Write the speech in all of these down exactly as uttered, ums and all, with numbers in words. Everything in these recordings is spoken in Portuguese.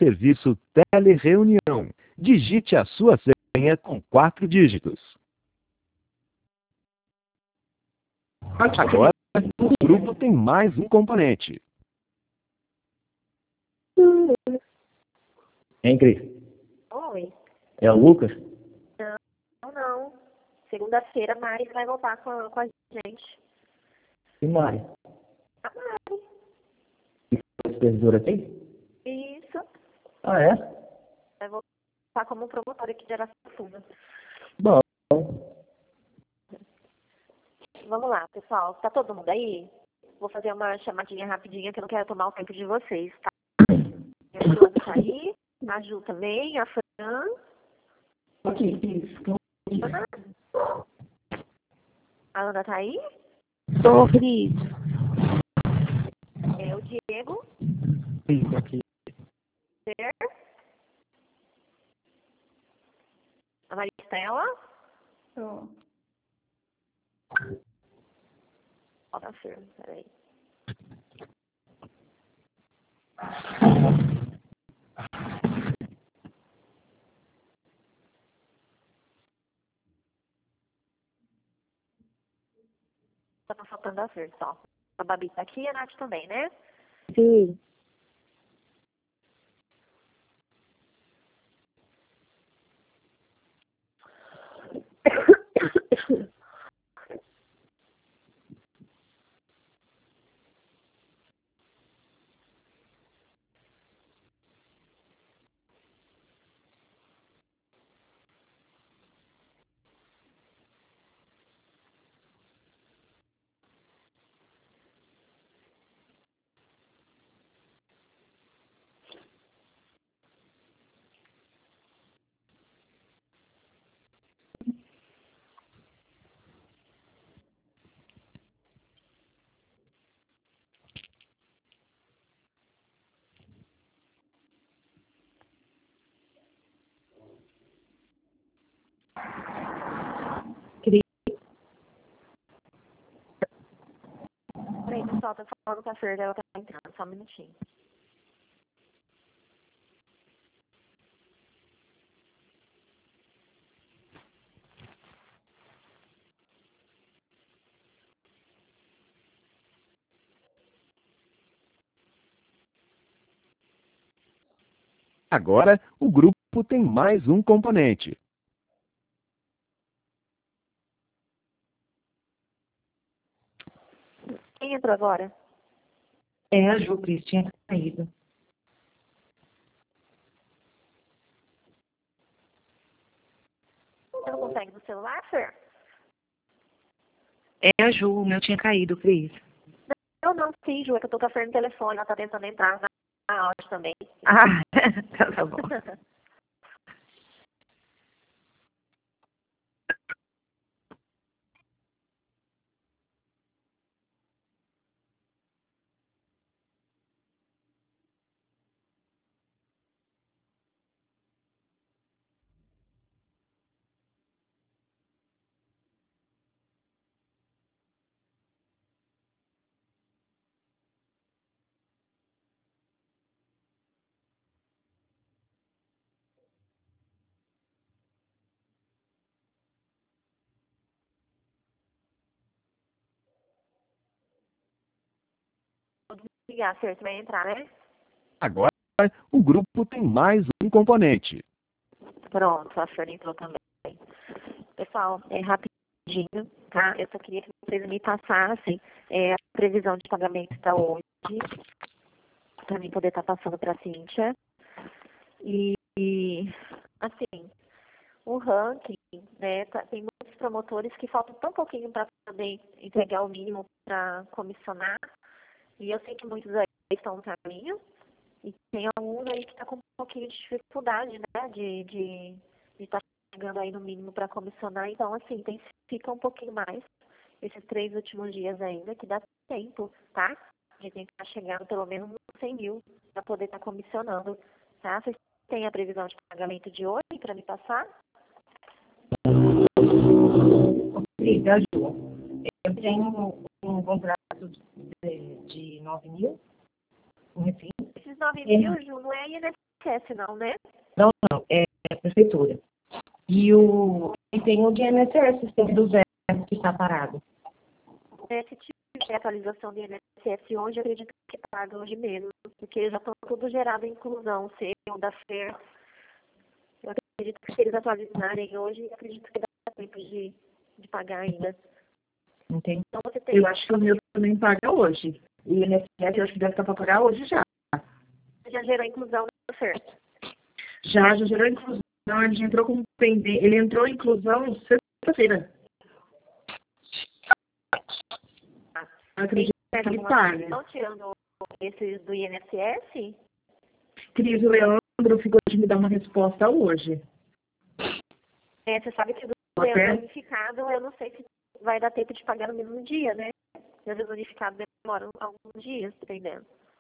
serviço Telereunião. Digite a sua senha com quatro dígitos. Agora, o grupo tem mais um componente. Hein, Cris? Oi. É o Lucas? Não, não. Segunda-feira a Mari vai voltar com a, com a gente. E Mari? A Mari. E supervisora aqui? Isso. Ah, é? Vai voltar como promotora aqui de Araçatuba. Bom. Vamos lá, pessoal. Tá todo mundo aí? Vou fazer uma chamadinha rapidinha que eu não quero tomar o tempo de vocês, tá? A Joana tá aí, a Ju também, a Fran. Aqui, isso. A Ana tá aí? Tô, Cris. É o Diego. Isso, aqui. Fer. A Maristela. Tô. Ó, a Fer, peraí. Tá faltando a Fer só. A Babi tá aqui e a Nath também, né? Sim. Peraí, pessoal, tô falando com a Fer, ela tá entrando, só um minutinho. Agora, o grupo tem mais um componente. Quem entrou agora? É a Ju, Cris, tinha caído. Você não consegue no celular, Fer? É a Ju, o meu tinha caído, Cris. Eu não, sim, Ju, é que eu tô com a Fer no telefone, ela tá tentando entrar na, na áudio também. Ah, tá bom. Ligar, Fer, você vai entrar, né? Agora, o grupo tem mais um componente. Pronto, a Fer entrou também. Pessoal, é rapidinho, tá? Eu só queria que vocês me passassem é, a previsão de pagamento para hoje, para mim poder estar passando para a Cíntia. E, e, assim, o ranking, né, tá- tem muitos promotores que faltam tão pouquinho para poder entregar o mínimo para comissionar. E eu sei que muitos aí estão no caminho. E tem alguns aí que está com um pouquinho de dificuldade, né, de estar de, de tá chegando aí no mínimo para comissionar. Então, assim, tem, fica um pouquinho mais esses três últimos dias ainda, que dá tempo, tá? De tentar chegar pelo menos nos cem mil para poder estar comissionando, tá? Vocês têm a previsão de pagamento de hoje para me passar? Cris, é a Ju. Eu tenho um contrato de, de nove mil, um refim. Esses nove É. mil, Ju, não é I N S S S não, né? Não, não, é a prefeitura. E o e tem o de I N S S, tem do zero que está parado. É, se tiver atualização do I N S S hoje, eu acredito que paga hoje mesmo, porque já estão tudo gerado em inclusão, o seu, da Fer. Eu acredito que se eles atualizarem hoje, eu acredito que dá tempo de, de pagar ainda. Entendi. Então você tem. Eu acho que o meu também paga hoje. O I N S S eu acho que deve estar para pagar hoje já. Já gerou a inclusão da Fer. Já, já gerou inclusão, ele já entrou com pendente. Ele entrou em inclusão sexta-feira. Acredito que ele paga. Estão tirando esses do I N S S? Cris, o Leandro ficou de me dar uma resposta hoje. É, você sabe que do Até- unificado, eu não sei se vai dar tempo de pagar no mesmo dia, né? Às vezes o unificado demora alguns dias, dependendo.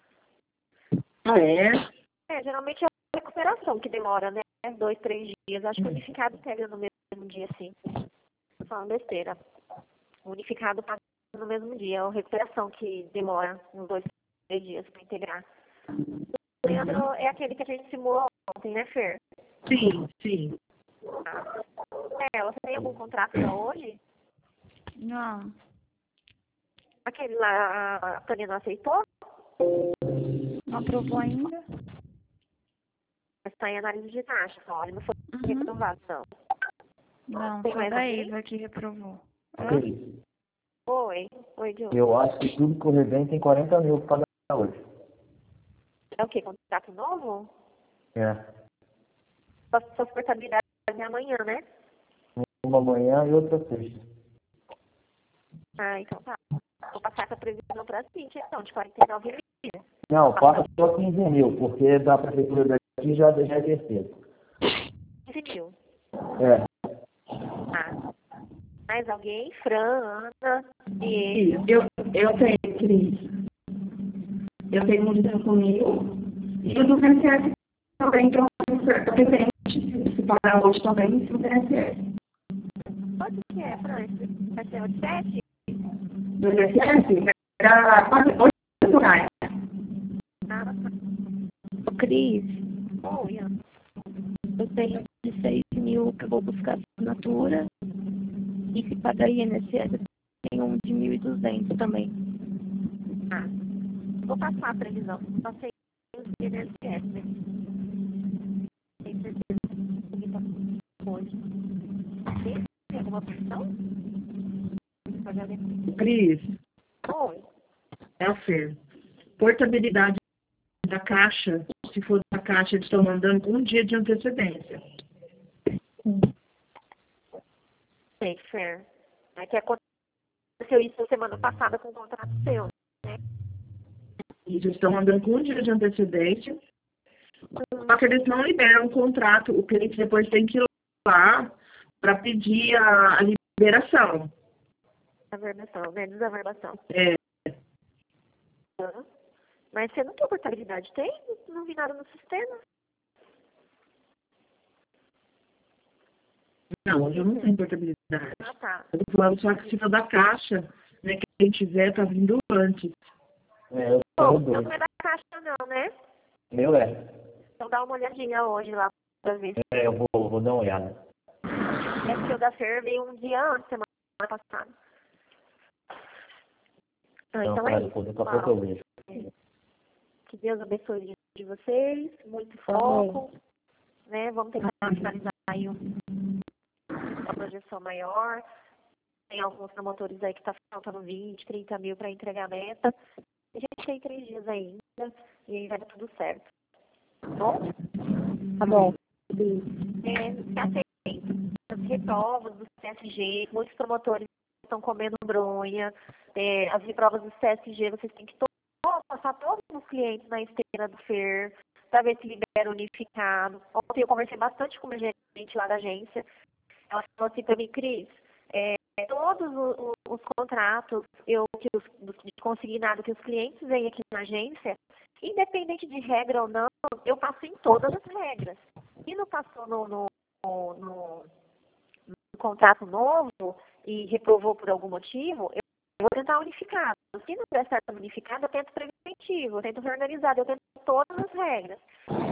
Ah, é? É, geralmente é a recuperação que demora, né? Dois, três dias. Acho que o unificado pega no mesmo dia, sim. Tô falando besteira. O unificado paga no mesmo dia. É a recuperação que demora uns dois, três dias para integrar. O Leandro é aquele que a gente simulou ontem, né, Fer? Sim, sim. É, você tem algum contrato para hoje? Não. Aquele lá, a Tânia não aceitou? Não aprovou ainda? Mas está em análise de taxa, só. Ele não foi Uhum. reprovado, não. Não, Tem foi mais da alguém? Eva que reprovou. Hã? Cris, Oi. Oi, Diogo. eu acho que tudo correr bem tem quarenta mil para pagar hoje. É o quê? Contrato novo? É. Sua, sua portabilidade é amanhã, né? Uma manhã e outra sexta. Ah, então tá. Vou passar essa previsão para a Cintia, então, de quarenta e nove mil. Não, passa só quinze mil, porque da prefeitura daqui já, já é terceiro. quinze mil. É. Tá. Mais alguém? Fran, Ana, E Diego. eu, eu tenho, Cris. Eu tenho um de cinco mil. E o do V S S também, que eu pretendo se pagar hoje também, do V S S. Quanto que é, Fran? Vai ser o sete? Do V S S, era quase oito reais. Ah, tá. Ô, Cris, Oi, Ana. eu tenho de seis mil que eu vou buscar assinatura. E se pagar I N S S, eu tenho um de mil e duzentos também. Ah, vou passar a previsão. Passei o I N S S, né? Tenho certeza que tá hoje. Tem tem alguma opção? Cris, Oi. é o Fer. Portabilidade da caixa, se for da caixa, eles estão mandando com um dia de antecedência. Sei, Fer. É que aconteceu isso semana passada com o contrato seu, né? E eles estão mandando com um dia de antecedência. Só que eles não liberam o contrato. O cliente depois tem que ir lá para pedir a, a liberação. Averbação, né? Desaverbação. É, Uhum. Mas você não tem portabilidade? Tem? Não vi nada no sistema. não, eu não tenho portabilidade. Ah, tá. Eu tô falando só que se for da caixa, né, que quem tiver tá vindo antes. É, eu Bom, tenho então dois. não é da caixa não, né? Meu é. Então dá uma olhadinha hoje lá pra ver se É, eu vou, vou dar uma olhada. é porque o da Fer veio um dia antes, semana passada. Ah, Então, então cara, é isso. depois daqui a pessoal. pouco eu vejo. Que Deus abençoe o dia de vocês, muito foco, né? Vamos tentar finalizar aí um- uma projeção maior. Tem alguns promotores aí que tá faltando vinte, trinta mil para entregar a meta. A gente tem três dias ainda e aí vai dar tudo certo. Tá bom? Tá bom. É, assim, as reprovas do C S G, muitos promotores estão comendo bronha. É, as reprovas do C S G, vocês têm que to passar todos os clientes na esteira do Fer, para ver se libera unificado. Ontem eu conversei bastante com uma gerente lá da agência. Ela falou assim para mim, Cris, é, todos os, os contratos eu, que os, de consignado que os clientes vêm aqui na agência, independente de regra ou não, eu passo em todas as regras. Se não passou no, no, no, no, no contrato novo e reprovou por algum motivo, eu vou tentar unificado. Se não der certo unificado, eu tento preventivo, eu tento reorganizado, eu tento todas as regras. E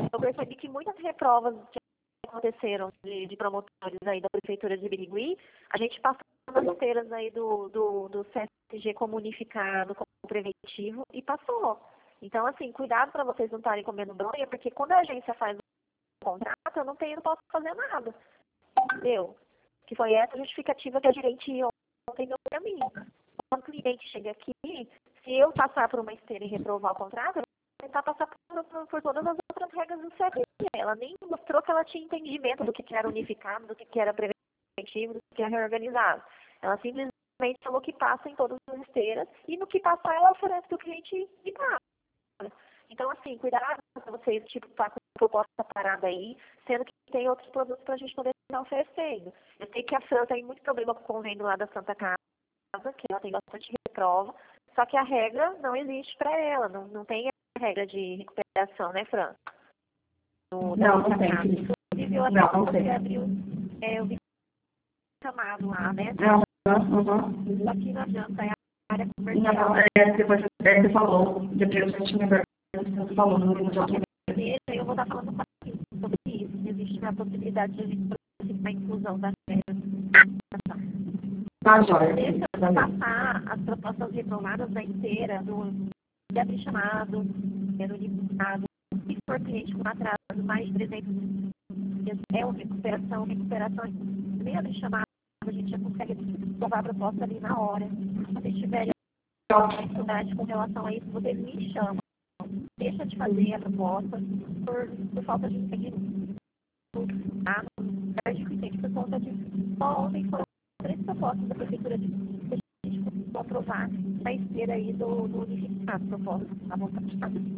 eu percebi que muitas reprovas que aconteceram de, de promotores aí da Prefeitura de Birigui, a gente passou nas esteiras aí do, do, do C S G como unificado, como preventivo, e passou. Então, assim, cuidado para vocês não estarem comendo bronha, porque quando a agência faz um contrato, eu não tenho, não posso fazer nada. Entendeu? Que foi essa justificativa que a gerente ontem deu para mim. Quando o cliente chega aqui, se eu passar por uma esteira e reprovar o contrato, eu vou tentar passar por, por, por todas as outras regras do C S G. Ela nem mostrou que ela tinha entendimento do que, que era unificado, do que, que era preventivo, do que era reorganizado. Ela simplesmente falou que passa em todas as esteiras e no que passar ela oferece para o cliente e paga. Então, assim, cuidado para vocês, tipo, tá com a proposta parada aí, sendo que tem outros produtos para a gente poder estar oferecendo. Eu sei que a Fran tem muito problema com o convênio lá da Santa Casa, que ela tem bastante reprova, só que a regra não existe para ela, não, não tem a regra de recuperação, né, Fran? No, não, não tem. Inclusive, eu acho não, que não você tem. abriu, é, eu vi chamado lá, né? Uhum, uhum. Só que não adianta, é a área comercial. Não, é, depois é, você falou, depois eu tinha você falou no grupo de alguém. Eu vou estar falando sobre isso. Existe a possibilidade de a gente a inclusão das regras. Tá, joia. Deixa eu passar as propostas reprovadas da inteira, do de abrir chamado, do limitado, se for cliente com atraso mais de trezentos dias, é uma recuperação, recuperação, nem abrir chamado, a gente já consegue levar a proposta ali na hora. Se vocês tiverem dificuldade com relação a isso, vocês me chamam. Deixa de fazer a proposta por, por falta de entendimento. Tá? Por conta de só ontem foram três propostas da Prefeitura de que a gente conseguiu aprovar na esteira aí do, do unificado, propostas à vontade.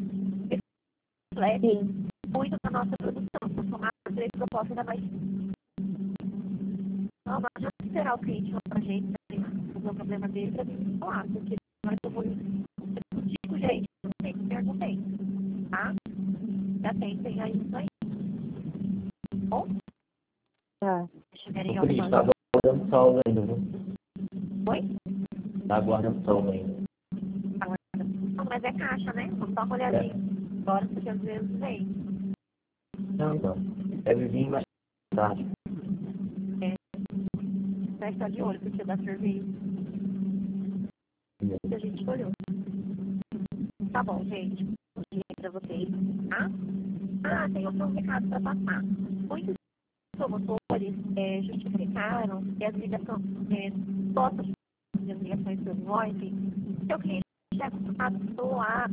Reflete muito da nossa produção. Vou somar três propostas da mais. Não, não adianta esperar o cliente lá pra gente, o problema dele para mim falar, porque nós eu vou digo, gente, não tem que perguntar, tá? Já tem, tem aí isso aí. Bom? Tá. Deixa eu ver aí Por isso, tá alguma. aguardando salvo ainda, viu? Oi? Tá aguardando salvo ainda. Não, mas é caixa, né? Vamos dar uma olhadinha. Agora, porque às vezes vem. Não, não. Deve vir mais tarde. É. Vai estar de olho, porque dá serviço. Que a gente olhou. Tá bom, gente. Um dia pra vocês, tá? Ah, tem outro recado para passar. Muitos promotores é, justificaram que as ligações, é, fotos de ligações do VoIP, se o cliente é acostumado a doar,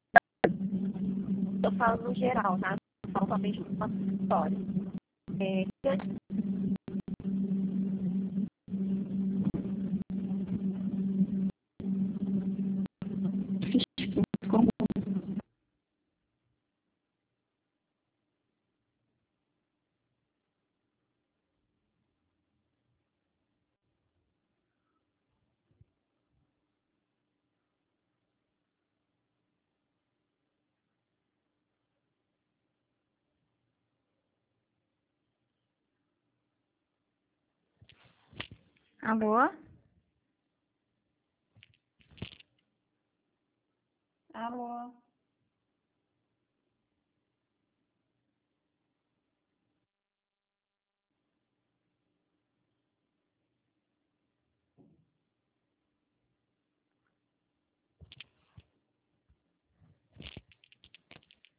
eu falo no geral, tá? Eu falo somente dos nossos escritórios. É, Alô? Alô?